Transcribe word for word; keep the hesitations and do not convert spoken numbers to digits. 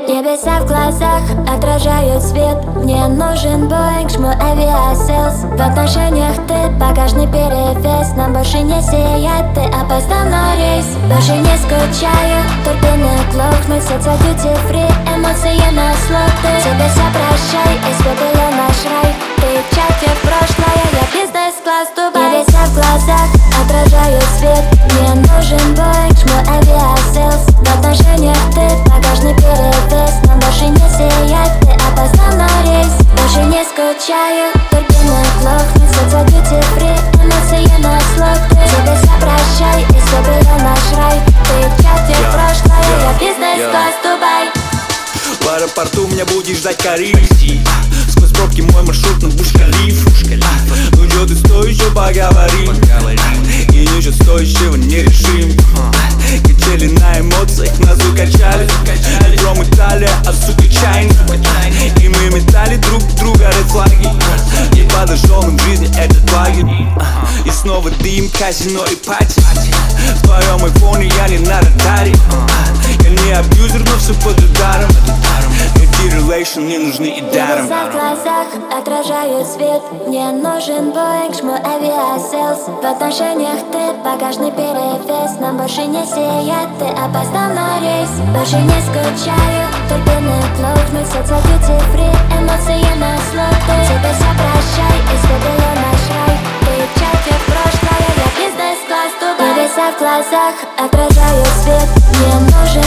Небеса в глазах отражают свет. Мне нужен Боинг, жму авиаселс. В отношениях ты багажный перевес. Нам больше не сиять, ты опоздал на рейс. Больше не скучаю, турбины глохнут. Сердце duty free, эмоции на слоты. Тебе все прощай, испепелил наш рай. Ты в чате в прошлое, я бизнес-класс Дубай. Небеса в глазах отражают свет. Мне нужен Боинг, жму авиаселс. В отношениях ты багажный перевес. Нам больше не сиять, ты опоздал на рейс. Больше не скучаю, турбины глохнут. Сердце duty free, эмоции на слоты. Тебе все прощай, испепелил наш рай. Ты в чате в прошлое, я бизнес-класс Дубай. В аэропорту меня будет ждать Кариб. Сквозь пробки мой маршрут на Бурдж-Халиф. Ну чё ты стоишь, еще поговорим. И ничего стоящего не решим. Качели на эмоциях, нас укачали. Метром Италия, а сука чайник. И мы метали друг друга red флаги. Не подошел нам в жизни этот лагерь. И снова дым, казино и пати. В твоем айфоне я не на радаре. Я не абьюзер, но все под ударом. Эти релейшн не нужны и даром. Небеса в глазах отражают свет. Мне нужен Боинг, жму авиаселс. В отношениях ты багажный перевес. Нам больше не сиять, ты опоздал на рейс. Больше не скучаю, турбины глохнут. Сердце duty free, эмоции на слоты. Тебе все прощай, испепелил наш рай. Ты в чате в прошлое, я бизнес-класс Дубай. Небеса в глазах отражают свет. Мне нужен